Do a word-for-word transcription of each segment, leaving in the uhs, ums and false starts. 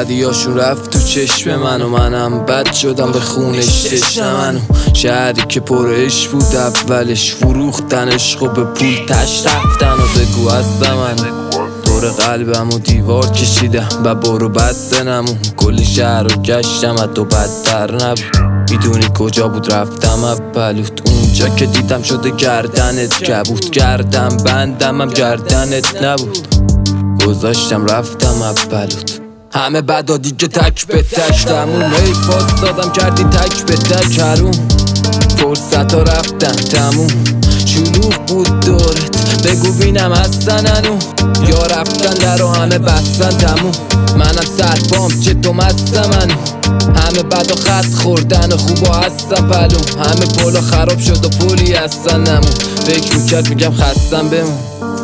بدیاشون رفت تو چشم من و منم بد شدم به خونش تشنه منو. شهری که پرش بود اولش فروختن عشق و به پول تش رفتن و بگو هستم من دور قلبم و دیوار کشیدم و برو بسته نمون. کلی شهر رو گشتم حتی بدتر نبود. میدونی کجا بود رفتم اولوت اونجا که دیدم شده گردنت کبود. گردم بندم هم گردنت نبود. گذاشتم رفتم اولوت همه بدا دیگه تک به تک تموم. ای باز دادم کردی تک به تک هروم. فرصت ها رفتن تموم. شلوغ بود دورت بگو بینم هستن هنو یا رفتن در و همه بستن تموم. منم سربام چه تو مستم هنو. همه بد و خط خوردن و خوبا هستن پلوم. همه پولا خراب شد و پولی هستن نمون. فکر میکرد میگم خستم بمون.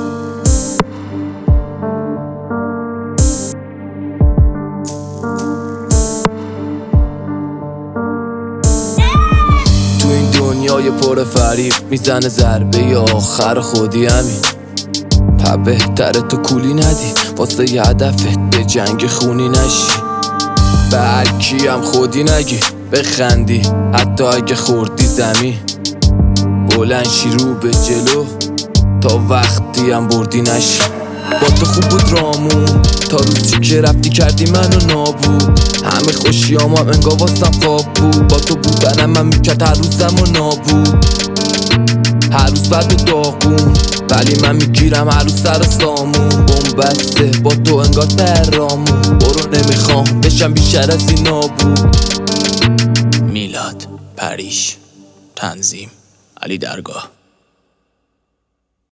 تو این دنیای پر فریب میزنه ضربه آخر خودی همین. پا بهتره تو کولی ندی واسه ی هدفت به جنگ خونی نشی. به هرکی هم خودی نگی بخندی حتی اگه خوردی زمین. بلند شی رو به جلو تا وقتی هم بردی نشی. با تو خوب بود رامون تا روزی که رفتی کردی منو نابود. همه خوشیام هم انگار واسم خواب بود. با تو بودنم من میکرد هر روزم و نابود. هر روز بد و داغون ولی من میگیرم هر روز سر سامون. بوم بسته با تو انگار ترامون. برو نمیخوام بشم بیشتر از این نابود. میلاد پریش تنظیم علی درگاه.